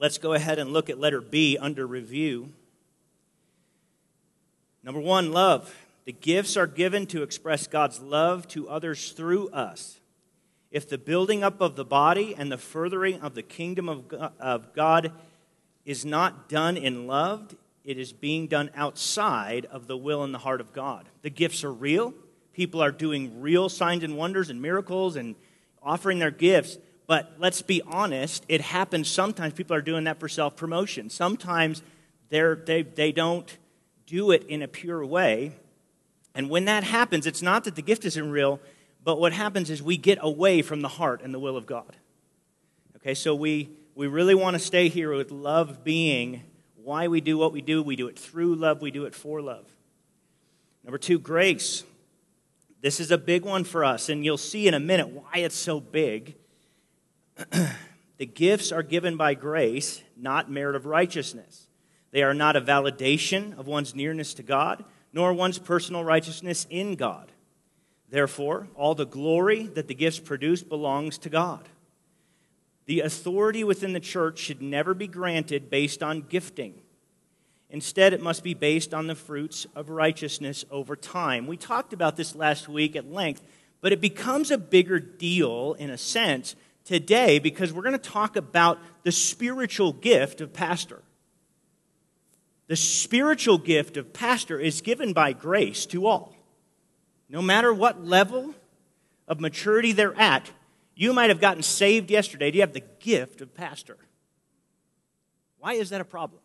Let's go ahead and look at letter B under review. Number 1, love. The gifts are given to express God's love to others through us. If the building up of the body and the furthering of the kingdom of God is not done in love, it is being done outside of the will and the heart of God. The gifts are real. People are doing real signs and wonders and miracles and offering their gifts. But let's be honest, it happens sometimes. People are doing that for self-promotion. Sometimes they don't do it in a pure way. And when that happens, it's not that the gift isn't real, but what happens is we get away from the heart and the will of God. Okay, so we really want to stay here with love being why we do what we do. We do it through love. We do it for love. Number 2, grace. This is a big one for us, and you'll see in a minute why it's so big. The gifts are given by grace, not merit of righteousness. They are not a validation of one's nearness to God, nor one's personal righteousness in God. Therefore, all the glory that the gifts produce belongs to God. The authority within the church should never be granted based on gifting. Instead, it must be based on the fruits of righteousness over time. We talked about this last week at length, but it becomes a bigger deal, in a sense, today because we're going to talk about the spiritual gift of pastor. The spiritual gift of pastor is given by grace to all. No matter what level of maturity they're at, you might have gotten saved yesterday. Do you have the gift of pastor? Why is that a problem?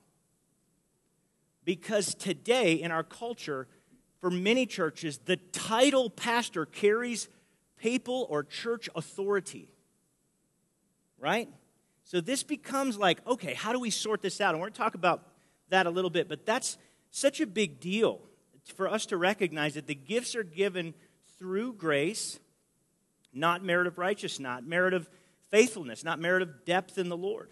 Because today in our culture, for many churches, the title pastor carries papal or church authority. Right? So this becomes like, okay, how do we sort this out? And we're going to talk about that a little bit, but that's such a big deal for us to recognize that the gifts are given through grace, not merit of righteousness, not merit of faithfulness, not merit of depth in the Lord.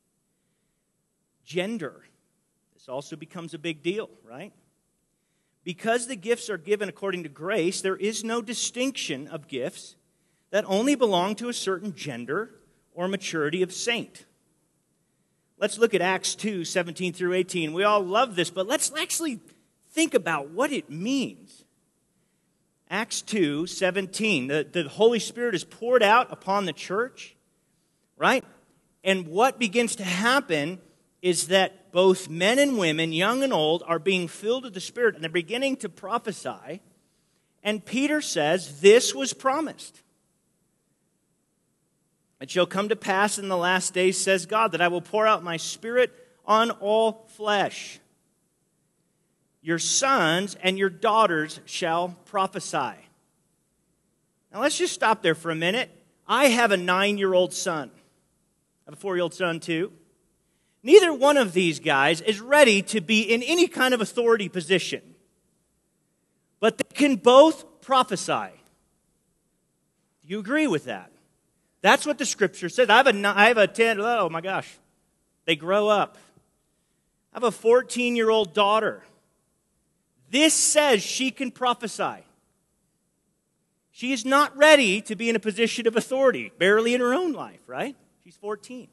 Gender. This also becomes a big deal, right? Because the gifts are given according to grace, there is no distinction of gifts that only belong to a certain gender or maturity of saint. Let's look at Acts 2, 17 through 18. We all love this, but let's actually think about what it means. Acts 2, 17. The Holy Spirit is poured out upon the church, right? And what begins to happen is that both men and women, young and old, are being filled with the Spirit, and they're beginning to prophesy. And Peter says, this was promised. It shall come to pass in the last days, says God, that I will pour out my Spirit on all flesh. Your sons and your daughters shall prophesy. Now let's just stop there for a minute. I have a 9-year-old son. I have a 4-year-old son too. Neither one of these guys is ready to be in any kind of authority position. But they can both prophesy. Do you agree with that? That's what the Scripture says. I have a 10, oh my gosh. They grow up. I have a 14-year-old daughter. This says she can prophesy. She is not ready to be in a position of authority, barely in her own life, right? She's 14.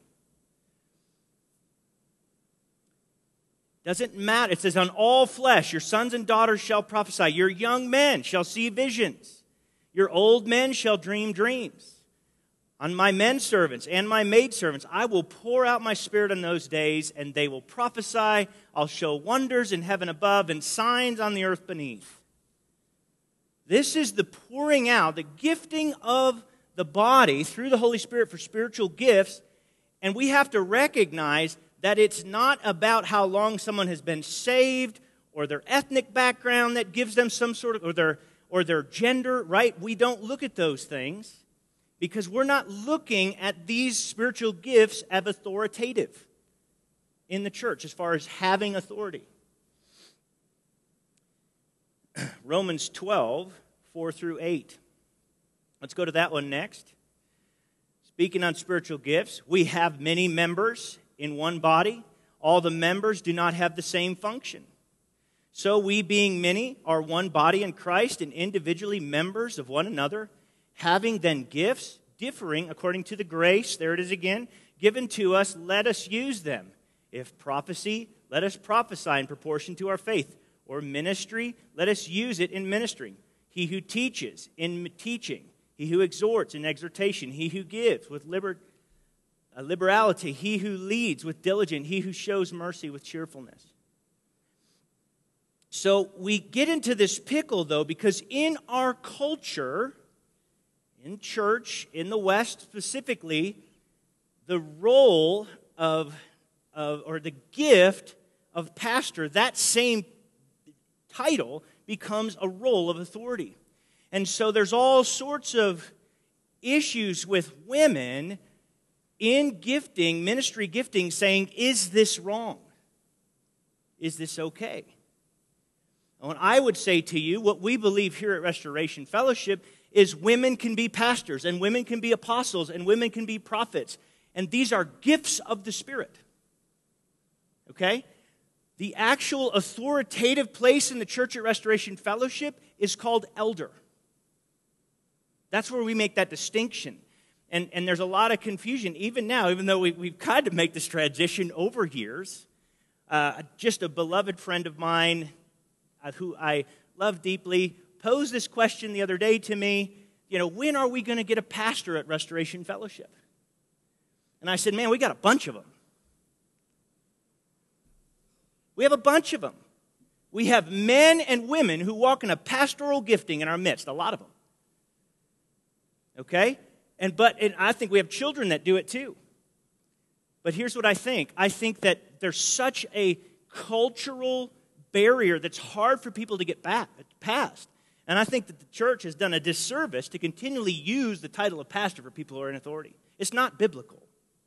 Doesn't matter. It says, on all flesh, your sons and daughters shall prophesy. Your young men shall see visions. Your old men shall dream dreams. On my men servants and my maid servants, I will pour out my Spirit in those days, and they will prophesy. I'll show wonders in heaven above and signs on the earth beneath. This is the pouring out, the gifting of the body through the Holy Spirit for spiritual gifts. And we have to recognize that it's not about how long someone has been saved or their ethnic background that gives them some sort of, or their gender, right? We don't look at those things because we're not looking at these spiritual gifts as authoritative in the church as far as having authority. Romans 12, 4 through 8. Let's go to that one next. Speaking on spiritual gifts, we have many members in one body. All the members do not have the same function. So we, being many, are one body in Christ and individually members of one another, having then gifts differing according to the grace, there it is again, given to us, let us use them. If prophecy, let us prophesy in proportion to our faith. Or ministry, let us use it in ministering. He who teaches, in teaching. He who exhorts, in exhortation. He who gives, with liberality. He who leads, with diligence. He who shows mercy, with cheerfulness. So we get into this pickle, though, because in our culture, in church, in the West specifically, the role of or the gift of pastor, that same title, becomes a role of authority. And so there's all sorts of issues with women in gifting, ministry gifting, saying, is this wrong? Is this okay? And I would say to you, what we believe here at Restoration Fellowship is women can be pastors, and women can be apostles, and women can be prophets. And these are gifts of the Spirit. Okay? The actual authoritative place in the church at Restoration Fellowship is called elder. That's where we make that distinction. And there's a lot of confusion, even now, even though we've tried to make this transition over years. Just a beloved friend of mine, who I love deeply, posed this question the other day to me, when are we going to get a pastor at Restoration Fellowship? And I said, man, we got a bunch of them. We have a bunch of them. We have men and women who walk in a pastoral gifting in our midst, a lot of them. Okay? And I think we have children that do it too. But here's what I think. I think that there's such a cultural barrier that's hard for people to get past. And I think that the church has done a disservice to continually use the title of pastor for people who are in authority. It's not biblical.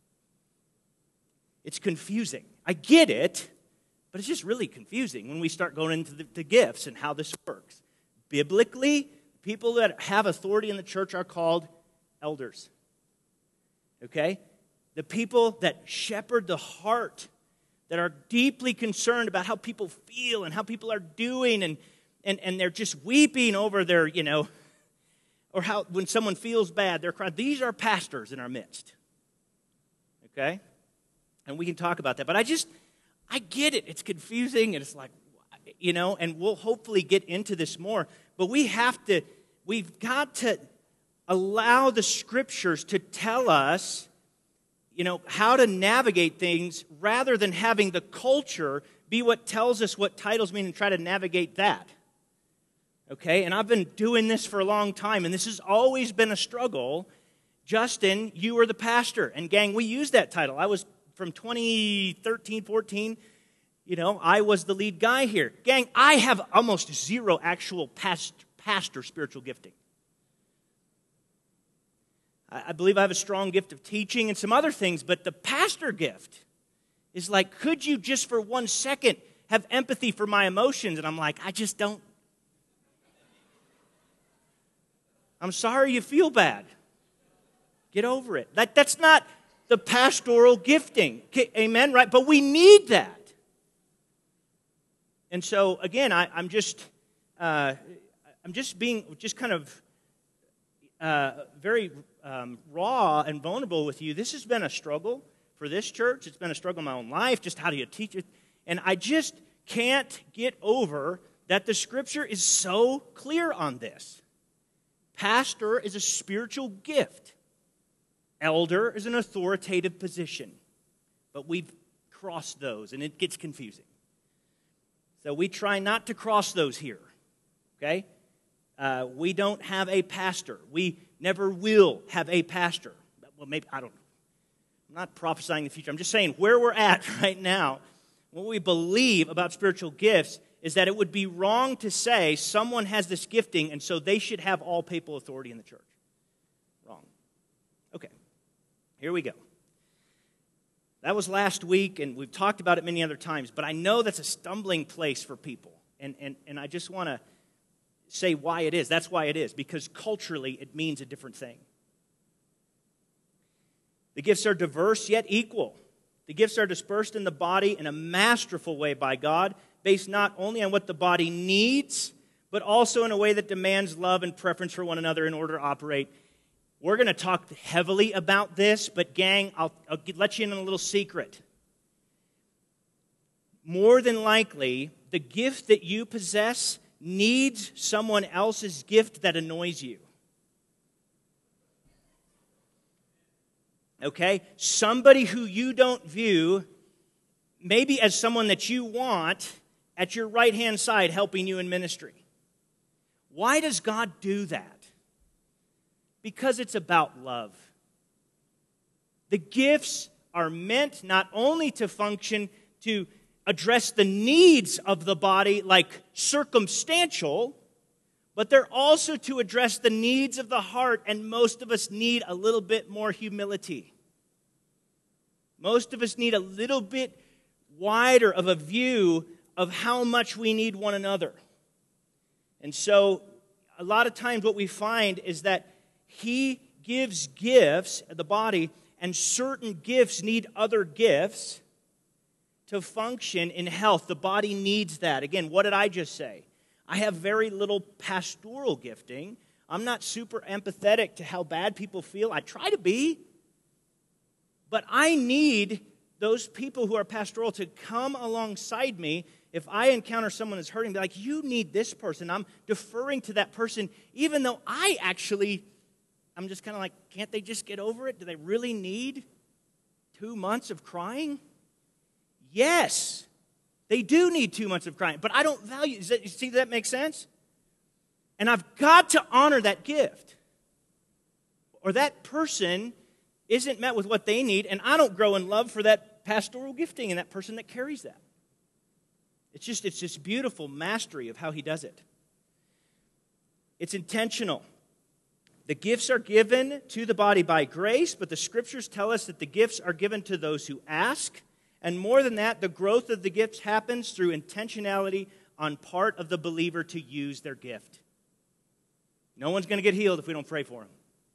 It's confusing. I get it. But it's just really confusing when we start going into the gifts and how this works. Biblically, people that have authority in the church are called elders. Okay? The people that shepherd the heart, that are deeply concerned about how people feel and how people are doing, and they're just weeping over their, or how when someone feels bad, they're crying. These are pastors in our midst. Okay? And we can talk about that. But I get it. It's confusing, and it's like, and we'll hopefully get into this more. But we've got to allow the Scriptures to tell us, how to navigate things rather than having the culture be what tells us what titles mean and try to navigate that. Okay? And I've been doing this for a long time, and this has always been a struggle. Justin, you are the pastor. And gang, we use that title. I was from 2013, 14, I was the lead guy here. Gang, I have almost zero actual pastor spiritual gifting. I believe I have a strong gift of teaching and some other things, but the pastor gift is like, could you just for 1 second have empathy for my emotions? And I'm like, I just don't. I'm sorry you feel bad. Get over it. That's not the pastoral gifting. Amen, right? But we need that. And so, again, I'm just being kind of very raw and vulnerable with you. This has been a struggle for this church. It's been a struggle in my own life. Just how do you teach it? And I just can't get over that the Scripture is so clear on this. Pastor is a spiritual gift. Elder is an authoritative position. But we've crossed those, and it gets confusing. So we try not to cross those here. Okay? We don't have a pastor. We never will have a pastor. Well, maybe, I don't know. I'm not prophesying the future. I'm just saying where we're at right now, what we believe about spiritual gifts is that it would be wrong to say someone has this gifting and so they should have all papal authority in the church. Wrong. Okay. Here we go. That was last week, and we've talked about it many other times, but I know that's a stumbling place for people. And I just want to say why it is. That's why it is, because culturally it means a different thing. The gifts are diverse yet equal. The gifts are dispersed in the body in a masterful way by God, based not only on what the body needs, but also in a way that demands love and preference for one another in order to operate We're going to talk heavily about this, but gang, I'll let you in on a little secret. More than likely, the gift that you possess needs someone else's gift that annoys you. Okay? Somebody who you don't view maybe as someone that you want at your right-hand side helping you in ministry. Why does God do that? Because it's about love. The gifts are meant not only to function to address the needs of the body like circumstantial, but they're also to address the needs of the heart, and most of us need a little bit more humility. Most of us need a little bit wider of a view of how much we need one another. And so, a lot of times what we find is that He gives gifts, the body, and certain gifts need other gifts to function in health. The body needs that. Again, what did I just say? I have very little pastoral gifting. I'm not super empathetic to how bad people feel. I try to be. But I need those people who are pastoral to come alongside me. If I encounter someone that's hurting, be like, you need this person. I'm deferring to that person, even though I'm just kind of like, can't they just get over it? Do they really need 2 months of crying? Yes, they do need 2 months of crying, but I don't value it. You see that makes sense? And I've got to honor that gift. Or that person isn't met with what they need, and I don't grow in love for that pastoral gifting and that person that carries that. It's just beautiful mastery of how He does it. It's intentional. The gifts are given to the body by grace, but the Scriptures tell us that the gifts are given to those who ask. And more than that, the growth of the gifts happens through intentionality on part of the believer to use their gift. No one's going to get healed if we don't pray for them.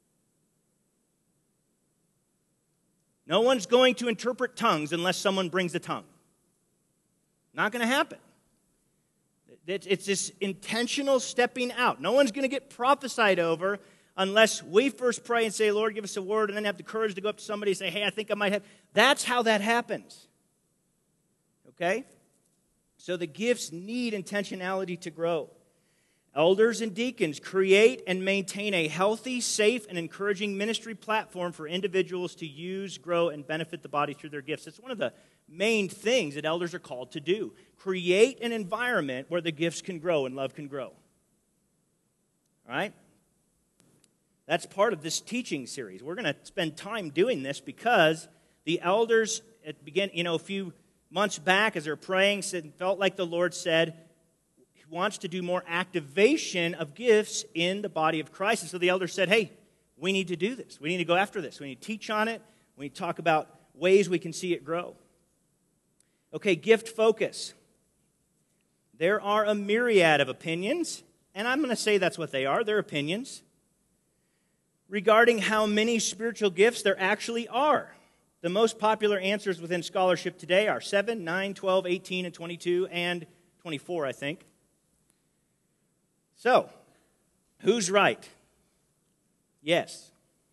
No one's going to interpret tongues unless someone brings a tongue. Not going to happen. It's this intentional stepping out. No one's going to get prophesied over unless we first pray and say, Lord, give us a word, and then have the courage to go up to somebody and say, hey, I think I might have. That's how that happens. Okay? So the gifts need intentionality to grow. Elders and deacons create and maintain a healthy, safe, and encouraging ministry platform for individuals to use, grow, and benefit the body through their gifts. It's one of the main things that elders are called to do. Create an environment where the gifts can grow and love can grow. All right? That's part of this teaching series. We're going to spend time doing this because the elders, a few months back as they're praying, felt like the Lord said, He wants to do more activation of gifts in the body of Christ. And so the elders said, hey, we need to do this. We need to go after this. We need to teach on it. We need to talk about ways we can see it grow. Okay, gift focus. There are a myriad of opinions, and I'm going to say that's what they are. They're opinions regarding how many spiritual gifts there actually are. The most popular answers within scholarship today are 7, 9, 12, 18, and 22, and 24, I think. So, who's right? Yes.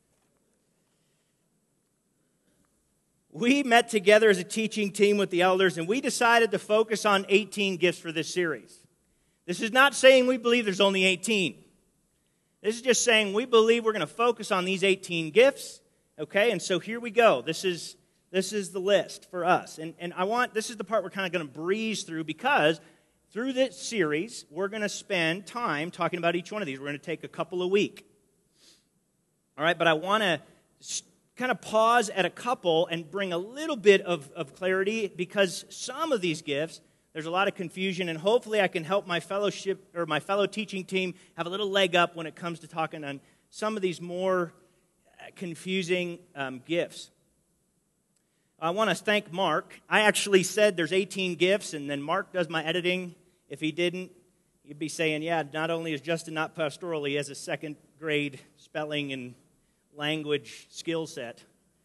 We met together as a teaching team with the elders, and we decided to focus on 18 gifts for this series. This is not saying we believe there's only 18. This is just saying we believe we're going to focus on these 18 gifts. Okay, and so here we go. This is the list for us. And this is the part we're kind of going to breeze through because through this series, we're going to spend time talking about each one of these. We're going to take a couple a week. All right, but I want to kind of pause at a couple and bring a little bit of clarity because some of these gifts, there's a lot of confusion, and hopefully I can help my fellow teaching team have a little leg up when it comes to talking on some of these more confusing gifts. I want to thank Mark. I actually said there's 18 gifts, and then Mark does my editing. If he didn't, he'd be saying, yeah, not only is Justin not pastoral, he has a second grade spelling and language skill set.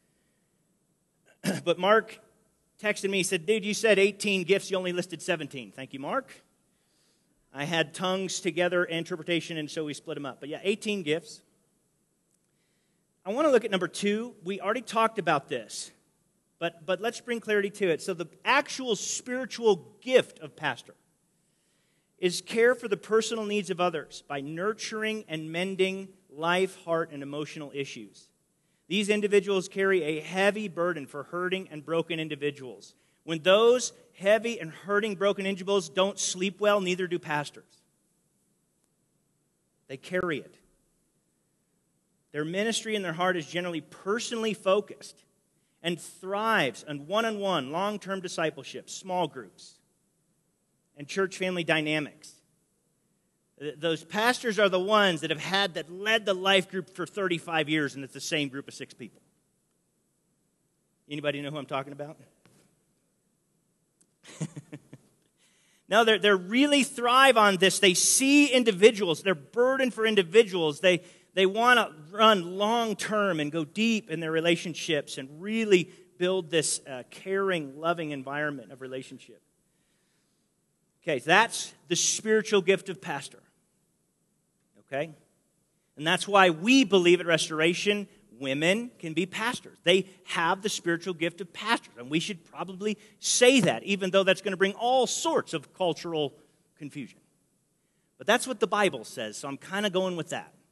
But Mark texted me, he said, dude, you said 18 gifts, you only listed 17. Thank you, Mark. I had tongues together, interpretation, and so we split them up. But yeah, 18 gifts. I want to look at number 2. We already talked about this, but let's bring clarity to it. So the actual spiritual gift of pastor is care for the personal needs of others by nurturing and mending life, heart, and emotional issues. These individuals carry a heavy burden for hurting and broken individuals. When those heavy and hurting, broken individuals don't sleep well, neither do pastors. They carry it. Their ministry and their heart is generally personally focused and thrives on one-on-one, long-term discipleship, small groups, and church family dynamics. Those pastors are the ones that led the life group for 35 years, and it's the same group of 6 people. Anybody know who I'm talking about? No, they really thrive on this. They see individuals. They're burdened for individuals. They want to run long-term and go deep in their relationships and really build this caring, loving environment of relationship. Okay, so that's the spiritual gift of pastor. Okay? And that's why we believe at Restoration women can be pastors. They have the spiritual gift of pastors, and we should probably say that, even though that's going to bring all sorts of cultural confusion. But that's what the Bible says, so I'm kind of going with that.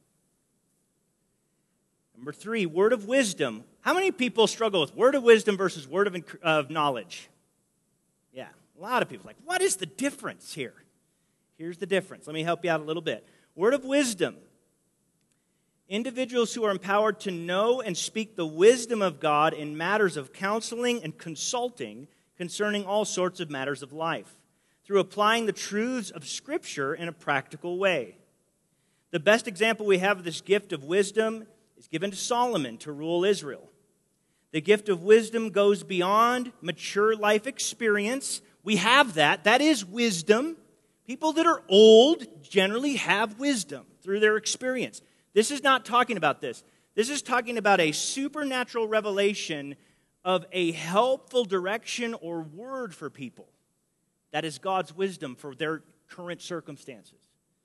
Number 3, word of wisdom. How many people struggle with word of wisdom versus word of knowledge? Yeah, a lot of people. Like, what is the difference here? Here's the difference. Let me help you out a little bit. Word of wisdom. Individuals who are empowered to know and speak the wisdom of God in matters of counseling and consulting concerning all sorts of matters of life, through applying the truths of Scripture in a practical way. The best example we have of this gift of wisdom is given to Solomon to rule Israel. The gift of wisdom goes beyond mature life experience. We have that. That is wisdom. People that are old generally have wisdom through their experience. This is not talking about this. This is talking about a supernatural revelation of a helpful direction or word for people. That is God's wisdom for their current circumstances.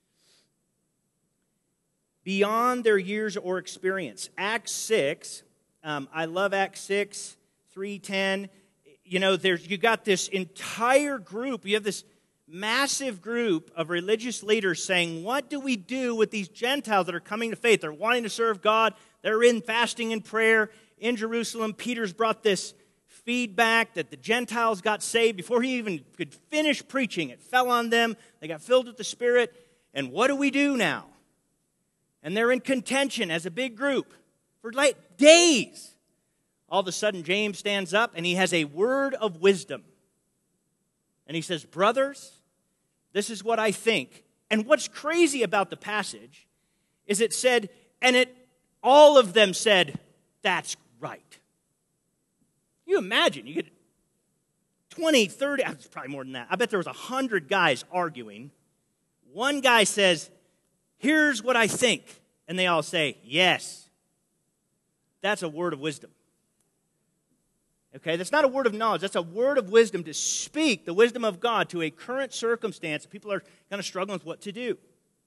Beyond their years or experience. Acts 6, I love Acts 6, 3:10. You know, you got this entire group. You have this massive group of religious leaders saying, what do we do with these Gentiles that are coming to faith? They're wanting to serve God. They're in fasting and prayer in Jerusalem. Peter's brought this feedback that the Gentiles got saved before he even could finish preaching. It fell on them. They got filled with the Spirit. And what do we do now? And they're in contention as a big group for like days. All of a sudden, James stands up and he has a word of wisdom. And he says, brothers, this is what I think. And what's crazy about the passage is it said, all of them said, that's right. You imagine, you get 20, 30, it's probably more than that. I bet there was 100 guys arguing. One guy says, here's what I think. And they all say, yes. That's a word of wisdom. Okay, that's not a word of knowledge. That's a word of wisdom to speak the wisdom of God to a current circumstance. People are kind of struggling with what to do.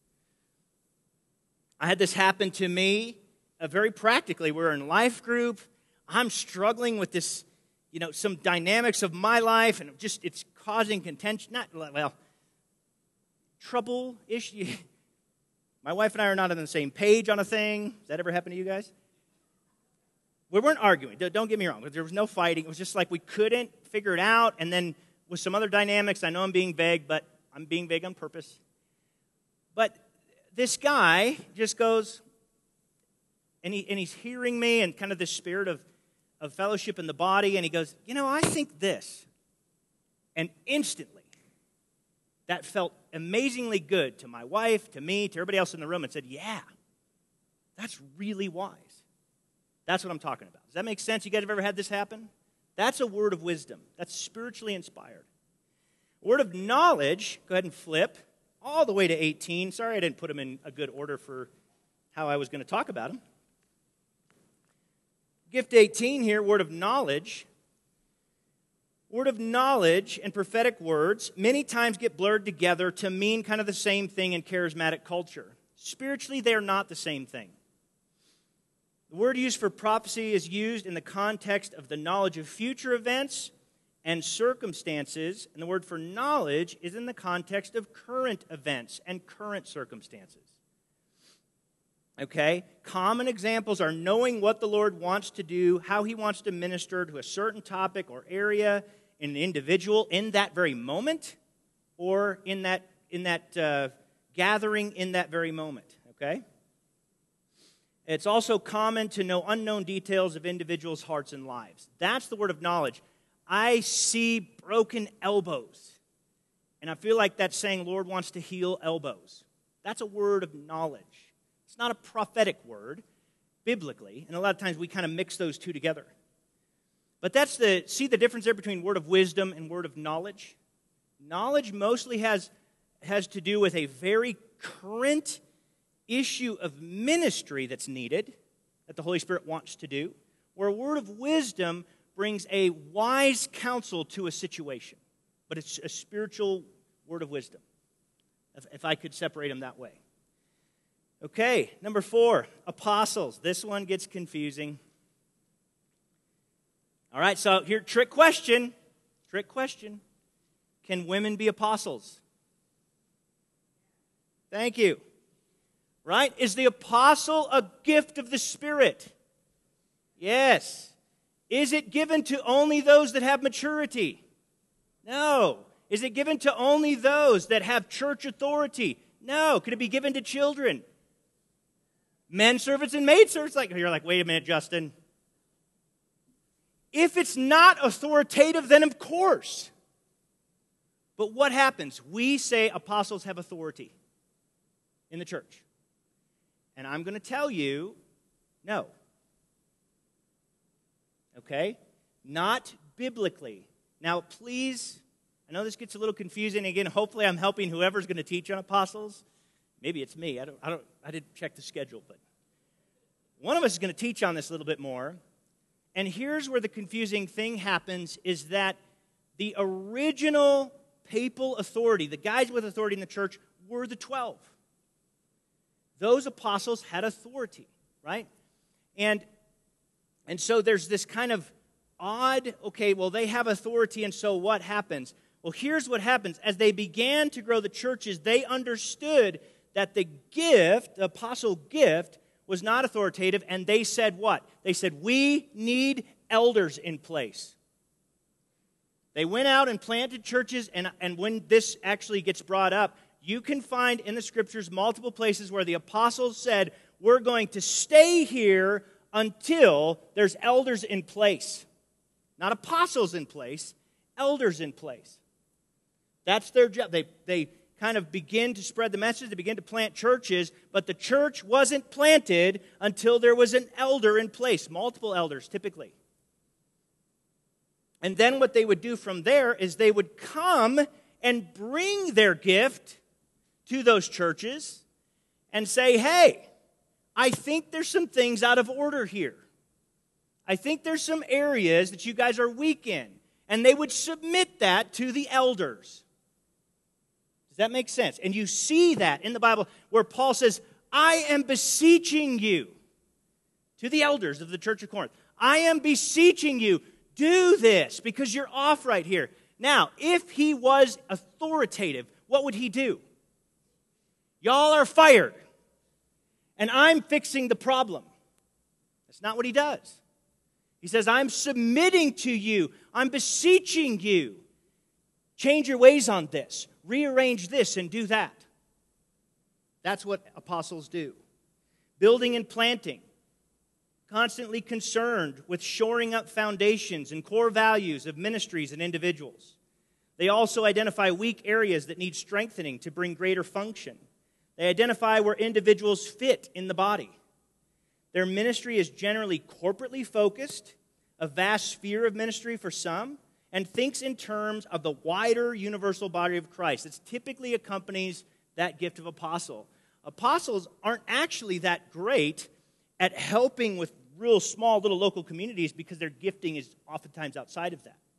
I had this happen to me very practically. We're in life group. I'm struggling with this, some dynamics of my life, and it's causing contention. Trouble issue. My wife and I are not on the same page on a thing. Does that ever happen to you guys? We weren't arguing. Don't get me wrong. There was no fighting. It was just like we couldn't figure it out. And then with some other dynamics, I know I'm being vague, but I'm being vague on purpose. But this guy just goes, and he's hearing me and kind of this spirit of fellowship in the body, and he goes, I think this. And instantly, that felt amazingly good to my wife, to me, to everybody else in the room, and said, yeah, that's really wise. That's what I'm talking about. Does that make sense? You guys have ever had this happen? That's a word of wisdom. That's spiritually inspired. Word of knowledge, go ahead and flip all the way to 18. Sorry I didn't put them in a good order for how I was going to talk about them. Gift 18 here, word of knowledge. Word of knowledge and prophetic words many times get blurred together to mean kind of the same thing in charismatic culture. Spiritually, they are not the same thing. The word used for prophecy is used in the context of the knowledge of future events and circumstances, and the word for knowledge is in the context of current events and current circumstances. Okay? Common examples are knowing what the Lord wants to do, how he wants to minister to a certain topic or area in an individual in that very moment, or in that gathering in that very moment. Okay? It's also common to know unknown details of individuals' hearts and lives. That's the word of knowledge. I see broken elbows, and I feel like that's saying Lord wants to heal elbows. That's a word of knowledge. It's not a prophetic word, biblically, and a lot of times we kind of mix those two together. But see the difference there between word of wisdom and word of knowledge? Knowledge mostly has to do with a very current issue of ministry that's needed, that the Holy Spirit wants to do, where a word of wisdom brings a wise counsel to a situation. But it's a spiritual word of wisdom, if I could separate them that way. Okay, number 4, apostles. This one gets confusing. All right, so here, trick question. Can women be apostles? Thank you. Right? Is the apostle a gift of the Spirit? Yes. Is it given to only those that have maturity? No. Is it given to only those that have church authority? No. Could it be given to children? Men servants and maid servants? You're like, wait a minute, Justin. If it's not authoritative, then of course. But what happens? We say apostles have authority in the church. And I'm going to tell you, no. Okay? Not biblically. Now, please, I know this gets a little confusing. Again, hopefully I'm helping whoever's going to teach on apostles. Maybe it's me. I didn't check the schedule, but one of us is going to teach on this a little bit more. And here's where the confusing thing happens, is that the original papal authority, the guys with authority in the church, were the 12. Those apostles had authority, right? And so there's this kind of odd, okay, well, they have authority, and so what happens? Well, here's what happens. As they began to grow the churches, they understood that the gift, the apostle gift, was not authoritative, and they said what? They said, we need elders in place. They went out and planted churches, and when this actually gets brought up, you can find in the Scriptures multiple places where the apostles said, we're going to stay here until there's elders in place. Not apostles in place, elders in place. That's their job. They kind of begin to spread the message. They begin to plant churches, but the church wasn't planted until there was an elder in place, multiple elders typically. And then what they would do from there is they would come and bring their gift to those churches and say, hey, I think there's some things out of order here. I think there's some areas that you guys are weak in. And they would submit that to the elders. Does that make sense? And you see that in the Bible where Paul says, I am beseeching you, to the elders of the church of Corinth. I am beseeching you, do this because you're off right here. Now, if he was authoritative, what would he do? Y'all are fired, and I'm fixing the problem. That's not what he does. He says, I'm submitting to you. I'm beseeching you. Change your ways on this. Rearrange this and do that. That's what apostles do. Building and planting. Constantly concerned with shoring up foundations and core values of ministries and individuals. They also identify weak areas that need strengthening to bring greater function. They identify where individuals fit in the body. Their ministry is generally corporately focused, a vast sphere of ministry for some, and thinks in terms of the wider universal body of Christ. It typically accompanies that gift of apostle. Apostles aren't actually that great at helping with real small little local communities because their gifting is oftentimes outside of that.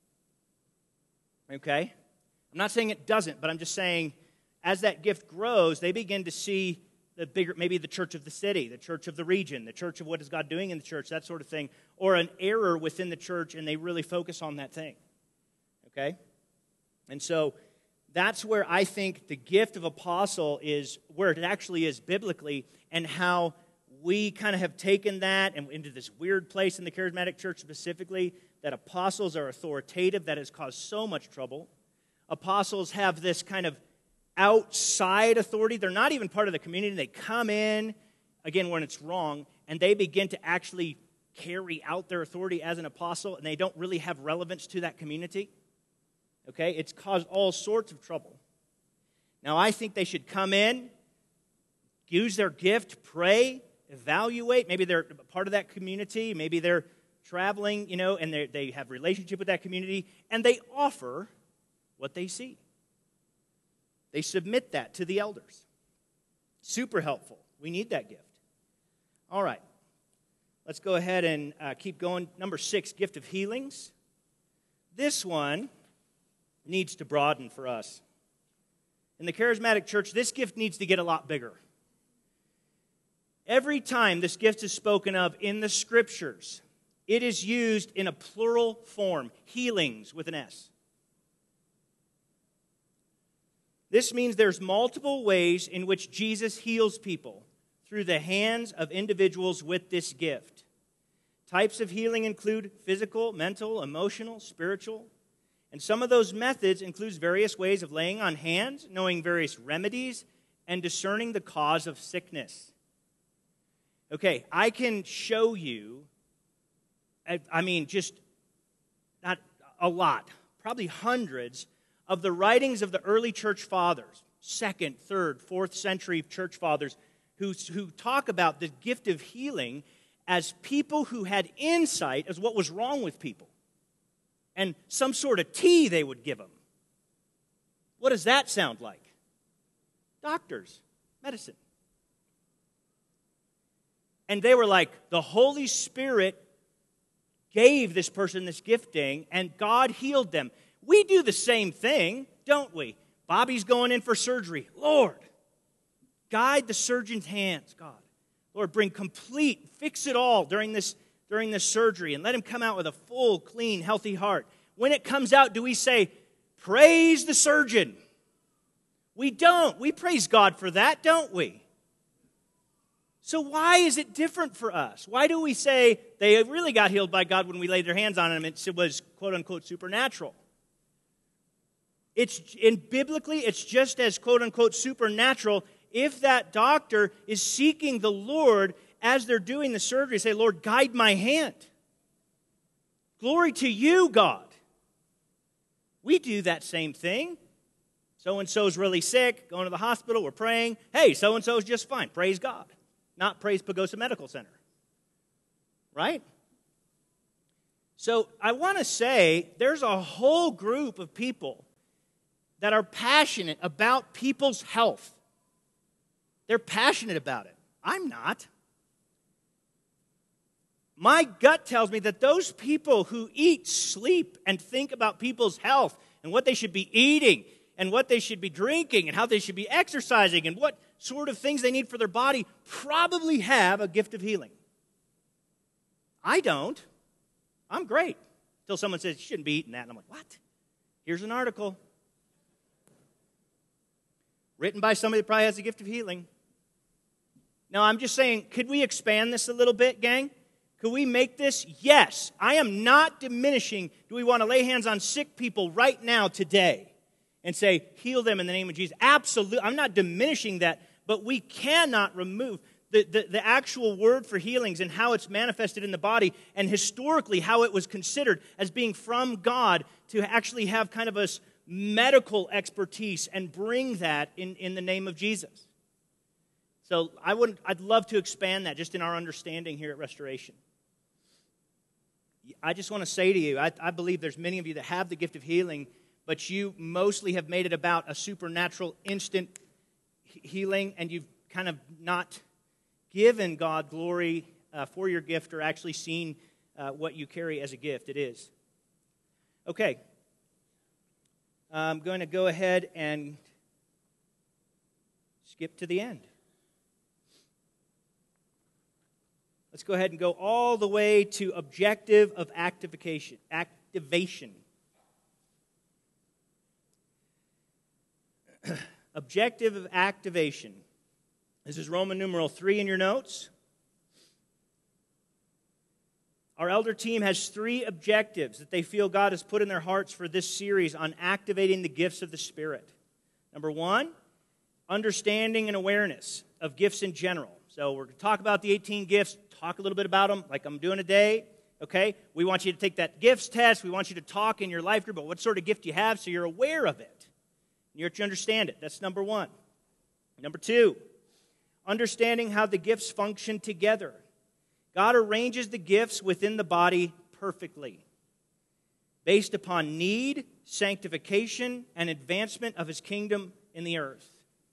Okay? I'm not saying it doesn't, but I'm just saying as that gift grows, they begin to see the bigger, maybe the church of the city, the church of the region, the church of what is God doing in the church, that sort of thing, or an error within the church, and they really focus on that thing. Okay? And so that's where I think the gift of apostle is, where it actually is biblically, and how we kind of have taken that and into this weird place in the charismatic church specifically, that apostles are authoritative. That has caused so much trouble. Apostles have this kind of outside authority. They're not even part of the community. They come in, again, when it's wrong, and they begin to actually carry out their authority as an apostle, and they don't really have relevance to that community. Okay? It's caused all sorts of trouble. Now, I think they should come in, use their gift, pray, evaluate. Maybe they're part of that community. Maybe they're traveling, and they have a relationship with that community, and they offer what they see. They submit that to the elders. Super helpful. We need that gift. All right. Let's go ahead and keep going. Number 6, gift of healings. This one needs to broaden for us. In the charismatic church, this gift needs to get a lot bigger. Every time this gift is spoken of in the Scriptures, it is used in a plural form, healings with an S. This means there's multiple ways in which Jesus heals people through the hands of individuals with this gift. Types of healing include physical, mental, emotional, spiritual. And some of those methods includes various ways of laying on hands, knowing various remedies, and discerning the cause of sickness. Okay, I can show you, just not a lot, probably hundreds of the writings of the early church fathers, 2nd, 3rd, 4th century church fathers, who talk about the gift of healing as people who had insight as what was wrong with people. And some sort of tea they would give them. What does that sound like? Doctors, medicine. And they were like, the Holy Spirit gave this person this gifting, and God healed them. We do the same thing, don't we? Bobby's going in for surgery. Lord, guide the surgeon's hands, God. Lord, bring complete, fix it all during this surgery, and let him come out with a full, clean, healthy heart. When it comes out, do we say, praise the surgeon? We don't. We praise God for that, don't we? So why is it different for us? Why do we say they really got healed by God when we laid their hands on them? It was, quote-unquote, supernatural. Biblically, it's just as, quote-unquote, supernatural if that doctor is seeking the Lord as they're doing the surgery. Say, Lord, guide my hand. Glory to you, God. We do that same thing. So-and-so's really sick, going to the hospital, we're praying. Hey, so-and-so's just fine. Praise God. Not praise Pagosa Medical Center. Right? So I want to say there's a whole group of people that are passionate about people's health. They're passionate about it. I'm not. My gut tells me that those people who eat, sleep, and think about people's health and what they should be eating and what they should be drinking and how they should be exercising and what sort of things they need for their body probably have a gift of healing. I don't. I'm great. Until someone says, you shouldn't be eating that. And I'm like, what? Here's an article. Written by somebody that probably has a gift of healing. Now, I'm just saying, could we expand this a little bit, gang? Could we make this? Yes. I am not diminishing. Do we want to lay hands on sick people right now, today, and say, heal them in the name of Jesus? Absolutely. I'm not diminishing that, but we cannot remove the actual word for healings and how it's manifested in the body, and historically how it was considered as being from God to actually have kind of a medical expertise and bring that in the name of Jesus. So I'd love to expand that just in our understanding here at Restoration. I just want to say to you, I believe there's many of you that have the gift of healing, but you mostly have made it about a supernatural instant healing, and you've kind of not given God glory for your gift or actually seen what you carry as a gift. It is. Okay. I'm going to go ahead and skip to the end. Let's go ahead and go all the way to objective of activation. Objective of activation. This is Roman numeral 3 in your notes. Our elder team has 3 objectives that they feel God has put in their hearts for this series on activating the gifts of the Spirit. Number 1, understanding and awareness of gifts in general. So we're going to talk about the 18 gifts, talk a little bit about them like I'm doing today. Okay? We want you to take that gifts test. We want you to talk in your life group about what sort of gift you have so you're aware of it. You understand it. That's number 1. Number 2, understanding how the gifts function together. God arranges the gifts within the body perfectly, based upon need, sanctification, and advancement of His kingdom in the earth.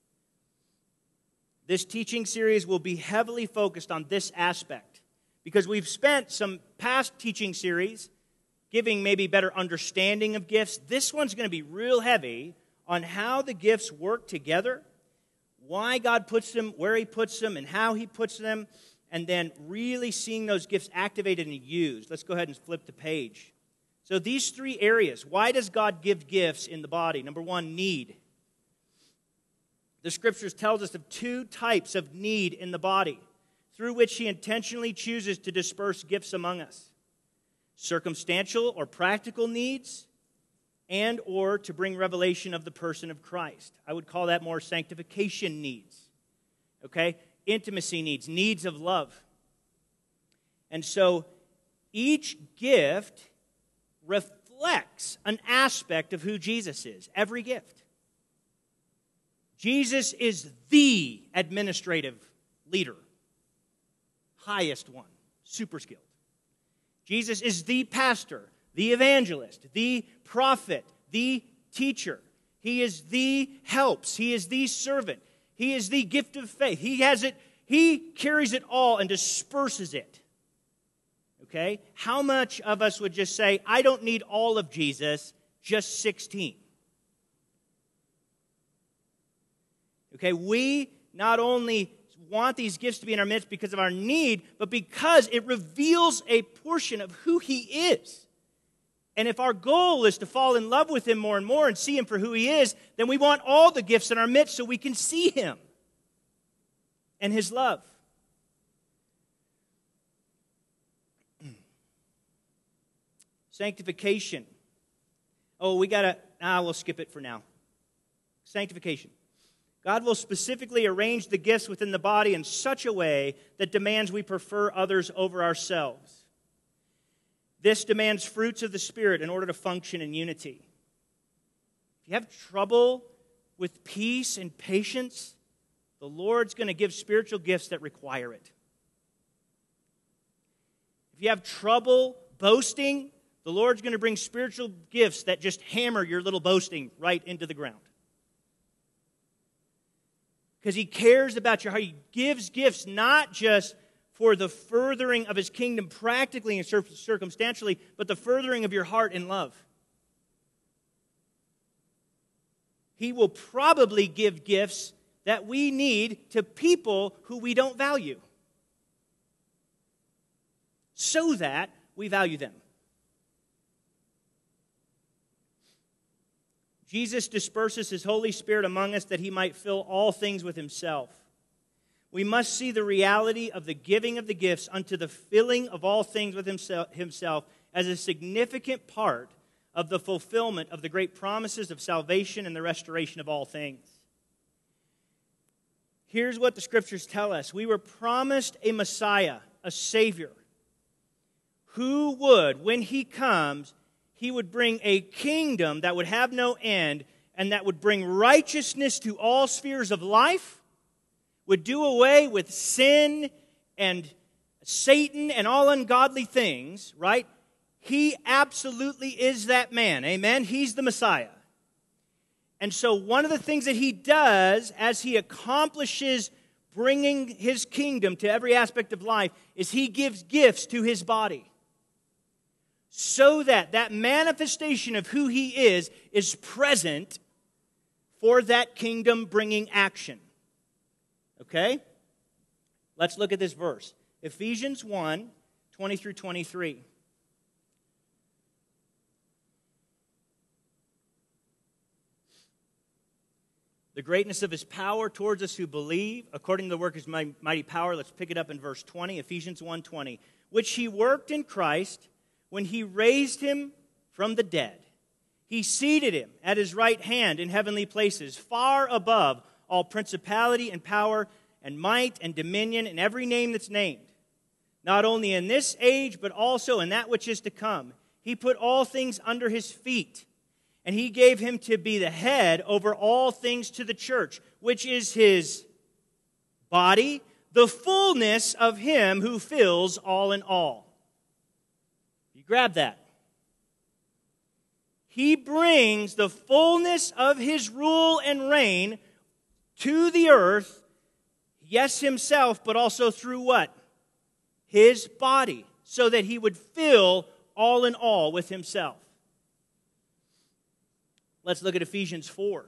This teaching series will be heavily focused on this aspect, because we've spent some past teaching series giving maybe better understanding of gifts. This one's going to be real heavy on how the gifts work together, why God puts them, where He puts them, and how He puts them, and then really seeing those gifts activated and used. Let's go ahead and flip the page. So these 3 areas. Why does God give gifts in the body? Number 1, need. The Scriptures tells us of 2 types of need in the body through which He intentionally chooses to disperse gifts among us. Circumstantial or practical needs, and or to bring revelation of the person of Christ. I would call that more sanctification needs. Okay? Intimacy needs, needs of love. And so each gift reflects an aspect of who Jesus is. Every gift. Jesus is the administrative leader. Highest one. Super skilled. Jesus is the pastor, the evangelist, the prophet, the teacher. He is the helps. He is the servant. He is the gift of faith. He has it. He carries it all and disperses it. Okay? How much of us would just say, I don't need all of Jesus, just 16? Okay, we not only want these gifts to be in our midst because of our need, but because it reveals a portion of who He is. And if our goal is to fall in love with Him more and more and see Him for who He is, then we want all the gifts in our midst so we can see Him and His love. Sanctification. Oh, we'll skip it for now. Sanctification. God will specifically arrange the gifts within the body in such a way that demands we prefer others over ourselves. This demands fruits of the Spirit in order to function in unity. If you have trouble with peace and patience, the Lord's going to give spiritual gifts that require it. If you have trouble boasting, the Lord's going to bring spiritual gifts that just hammer your little boasting right into the ground. Because He cares about your heart. He gives gifts not just for the furthering of His kingdom practically and circumstantially, but the furthering of your heart in love. He will probably give gifts that we need to people who we don't value, so that we value them. Jesus disperses His Holy Spirit among us that He might fill all things with Himself. We must see the reality of the giving of the gifts unto the filling of all things with Himself as a significant part of the fulfillment of the great promises of salvation and the restoration of all things. Here's what the Scriptures tell us. We were promised a Messiah, a Savior, who would, when He comes, He would bring a kingdom that would have no end and that would bring righteousness to all spheres of life, would do away with sin and Satan and all ungodly things, right? He absolutely is that man, amen? He's the Messiah. And so one of the things that He does as He accomplishes bringing His kingdom to every aspect of life is He gives gifts to His body, so that that manifestation of who He is present for that kingdom bringing action. Okay? Let's look at this verse. Ephesians 1, 20 through 23. The greatness of his power towards us who believe, according to the work of his mighty power. Let's pick it up in verse 20, Ephesians 1:20. Which he worked in Christ when he raised him from the dead. He seated him at his right hand in heavenly places, far above all principality and power and might and dominion and every name that's named. Not only in this age, but also in that which is to come. He put all things under his feet. And he gave him to be the head over all things to the church, which is his body, the fullness of him who fills all in all. You grab that. He brings the fullness of his rule and reign to the earth, yes, himself, but also through what? His body, so that he would fill all in all with himself. Let's look at Ephesians 4.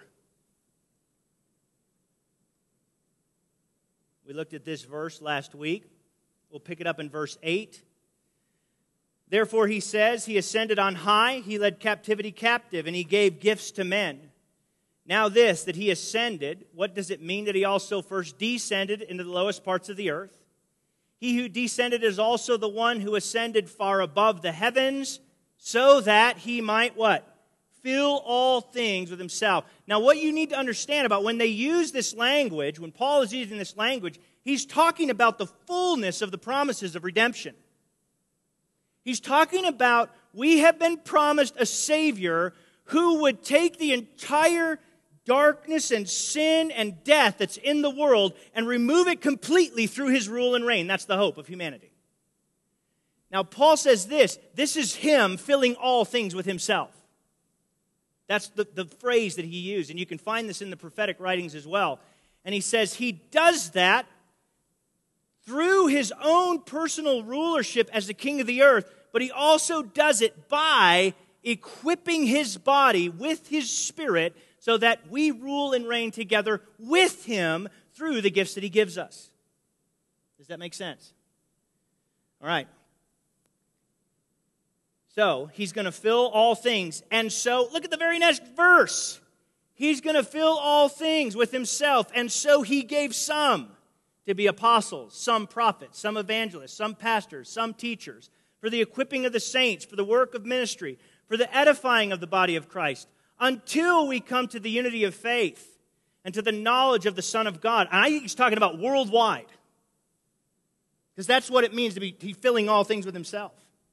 We looked at this verse last week. We'll pick it up in verse 8. Therefore, he says, he ascended on high, he led captivity captive, and he gave gifts to men. Now this, that he ascended, what does it mean that he also first descended into the lowest parts of the earth? He who descended is also the one who ascended far above the heavens, so that he might what? Fill all things with himself. Now, what you need to understand about when they use this language, when Paul is using this language, he's talking about the fullness of the promises of redemption. He's talking about we have been promised a Savior who would take the entire darkness and sin and death that's in the world and remove it completely through his rule and reign. That's the hope of humanity. Now, Paul says this is him filling all things with himself. That's the phrase that he used, and you can find this in the prophetic writings as well. And he says he does that through his own personal rulership as the king of the earth, but he also does it by equipping his body with his spirit so that we rule and reign together with him through the gifts that he gives us. Does that make sense? All right. So, he's going to fill all things. And so, look at the very next verse. He's going to fill all things with himself. And so, he gave some to be apostles, some prophets, some evangelists, some pastors, some teachers, for the equipping of the saints, for the work of ministry, for the edifying of the body of Christ, until we come to the unity of faith and to the knowledge of the Son of God. And I think he's talking about worldwide, because that's what it means to be filling all things with himself.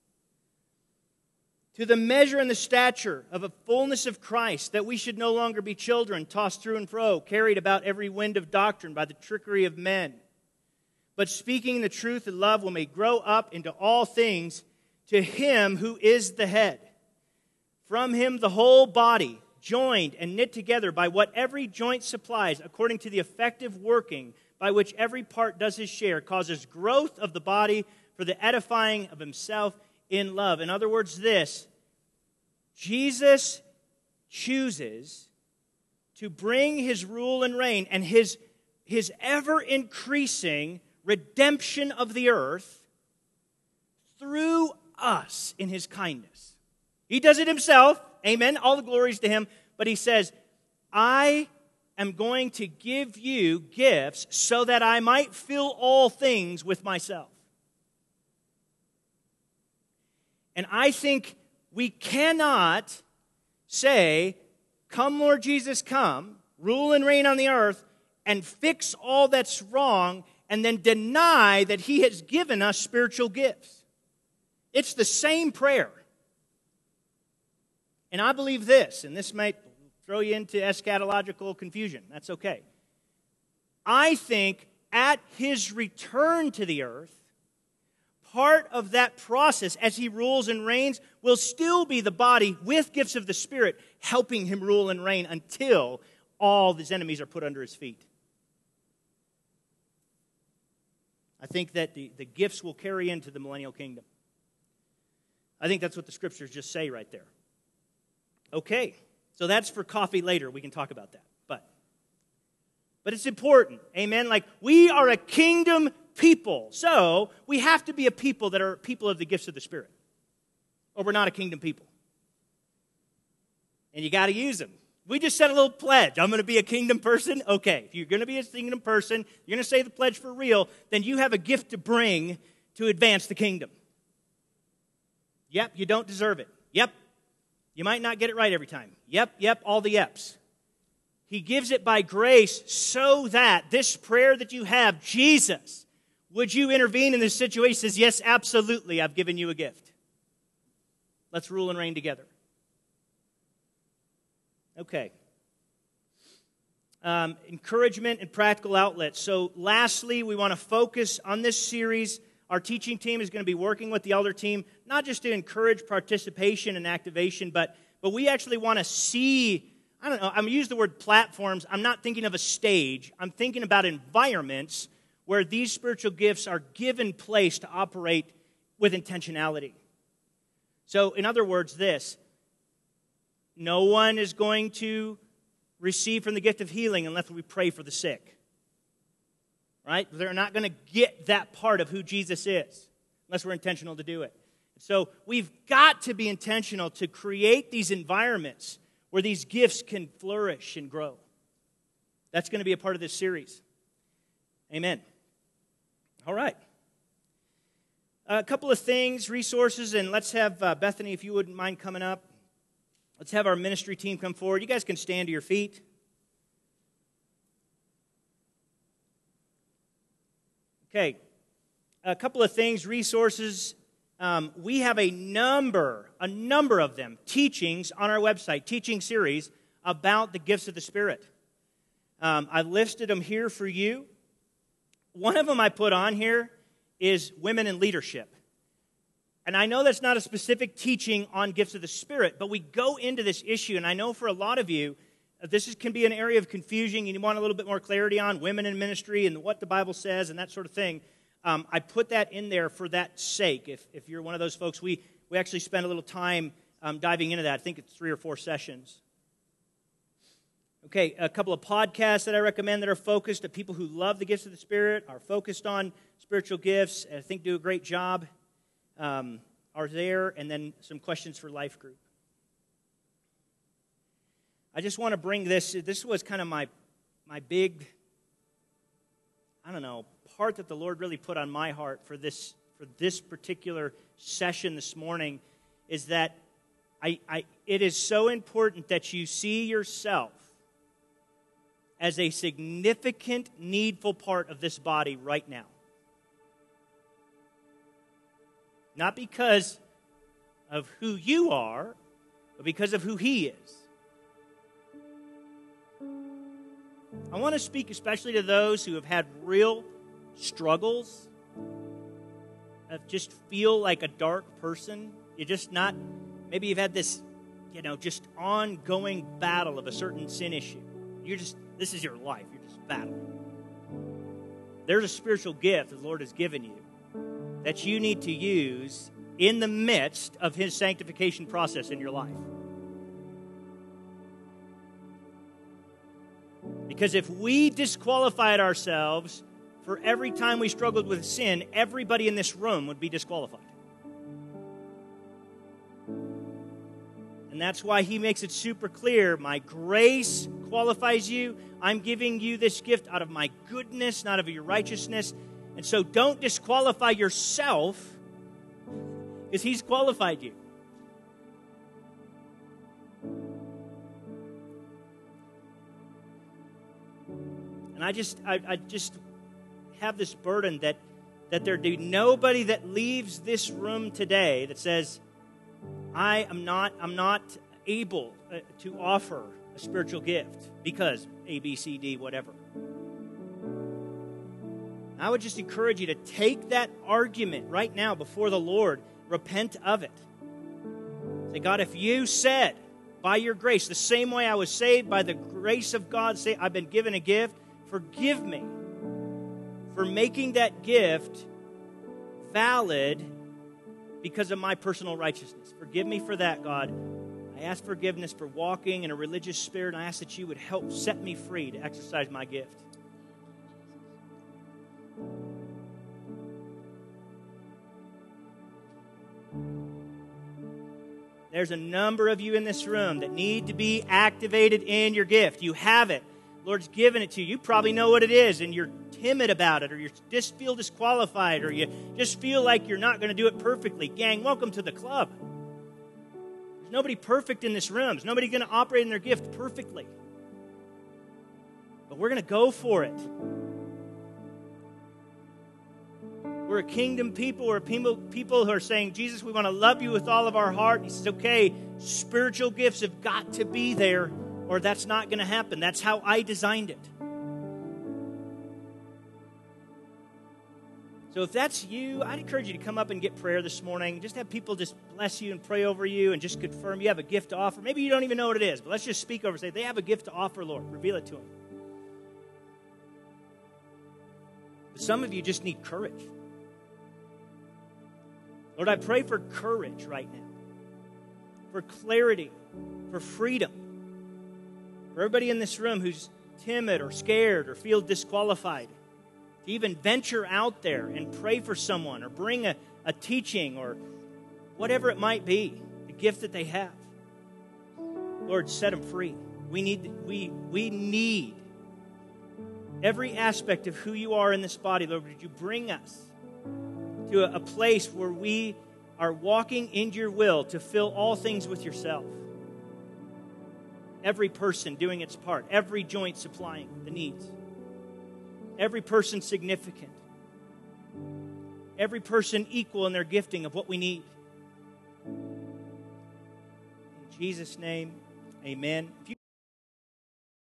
To the measure and the stature of a fullness of Christ, that we should no longer be children, tossed through and fro, carried about every wind of doctrine by the trickery of men. But speaking the truth in love, we may grow up into all things to him who is the head. From him the whole body, joined and knit together by what every joint supplies, according to the effective working by which every part does his share, causes growth of the body for the edifying of himself in love. In other words, this, Jesus chooses to bring his rule and reign and his ever-increasing redemption of the earth through us in his kindness. He does it himself, amen, all the glories to him, but he says, I am going to give you gifts so that I might fill all things with myself. And I think we cannot say, come Lord Jesus, come, rule and reign on the earth, and fix all that's wrong, and then deny that he has given us spiritual gifts. It's the same prayer. And I believe this, and this might throw you into eschatological confusion. That's okay. I think at his return to the earth, part of that process as he rules and reigns will still be the body with gifts of the Spirit helping him rule and reign until all his enemies are put under his feet. I think that the gifts will carry into the millennial kingdom. I think that's what the scriptures just say right there. Okay, so that's for coffee later. We can talk about that. But it's important, amen? Like, we are a kingdom people. So we have to be a people that are people of the gifts of the Spirit, or we're not a kingdom people. And you got to use them. We just said a little pledge. I'm going to be a kingdom person. Okay, if you're going to be a kingdom person, you're going to say the pledge for real, then you have a gift to bring to advance the kingdom. Yep, you don't deserve it. Yep, you might not get it right every time. Yep, all the yeps. He gives it by grace so that this prayer that you have, Jesus, would you intervene in this situation? He says, yes, absolutely, I've given you a gift. Let's rule and reign together. Okay. Encouragement and practical outlets. So lastly, we want to focus on this series. Our teaching team is going to be working with the elder team, not just to encourage participation and activation, but we actually want to see, I don't know, I'm going to use the word platforms. I'm not thinking of a stage. I'm thinking about environments where these spiritual gifts are given place to operate with intentionality. So in other words, this, no one is going to receive from the gift of healing unless we pray for the sick. Right? They're not going to get that part of who Jesus is unless we're intentional to do it. So we've got to be intentional to create these environments where these gifts can flourish and grow. That's going to be a part of this series. Amen. All right. A couple of things, resources, and let's have Bethany, if you wouldn't mind coming up. Let's have our ministry team come forward. You guys can stand to your feet. Okay, a couple of things, resources. We have a number of them, teachings on our website, teaching series about the gifts of the Spirit. I've listed them here for you. One of them I put on here is women in leadership. And I know that's not a specific teaching on gifts of the Spirit, but we go into this issue, and I know for a lot of you, can be an area of confusion, and you want a little bit more clarity on women in ministry and what the Bible says and that sort of thing. I put that in there for that sake. If you're one of those folks, we actually spend a little time diving into that. I think it's 3 or 4 sessions. Okay, a couple of podcasts that I recommend that are focused at people who love the gifts of the Spirit, are focused on spiritual gifts, and I think do a great job. Are there, and then some questions for life group. I just want to bring this was kind of my big, part that the Lord really put on my heart for this particular session this morning, is that it is so important that you see yourself as a significant, needful part of this body right now. Not because of who you are, but because of who He is. I want to speak especially to those who have had real struggles, of just feel like a dark person. You're just not, maybe you've had this, just ongoing battle of a certain sin issue. This is your life. You're just battling. There's a spiritual gift that the Lord has given you that you need to use in the midst of His sanctification process in your life. Because if we disqualified ourselves for every time we struggled with sin, everybody in this room would be disqualified. And that's why He makes it super clear, my grace qualifies you. I'm giving you this gift out of my goodness, not of your righteousness. And so don't disqualify yourself, because He's qualified you. And I just have this burden that there be nobody that leaves this room today that says, I'm not able to offer a spiritual gift because A, B, C, D, whatever. I would just encourage you to take that argument right now before the Lord, repent of it. Say, God, if you said, by your grace, the same way I was saved by the grace of God, say, I've been given a gift, forgive me for making that gift valid because of my personal righteousness. Forgive me for that, God. I ask forgiveness for walking in a religious spirit, and I ask that you would help set me free to exercise my gift. There's a number of you in this room that need to be activated in your gift. You have it. Lord's given it to you. You probably know what it is, and you're timid about it, or you just feel disqualified, or you just feel like you're not going to do it perfectly. Gang, welcome to the club. There's nobody perfect in this room. There's nobody going to operate in their gift perfectly. But we're going to go for it. We're a kingdom people. We're people who are saying, Jesus, we want to love you with all of our heart. And he says, okay, spiritual gifts have got to be there, or that's not going to happen. That's how I designed it. So if that's you, I'd encourage you to come up and get prayer this morning. Just have people just bless you and pray over you and just confirm you have a gift to offer. Maybe you don't even know what it is, but let's just speak over and say, they have a gift to offer, Lord. Reveal it to them. But some of you just need courage. Lord, I pray for courage right now, for clarity, for freedom. For everybody in this room who's timid or scared or feels disqualified, to even venture out there and pray for someone or bring a teaching or whatever it might be, the gift that they have. Lord, set them free. We need every aspect of who you are in this body. Lord, would you bring us to a place where we are walking in your will to fill all things with yourself. Every person doing its part. Every joint supplying the needs. Every person significant. Every person equal in their gifting of what we need. In Jesus' name, amen. If you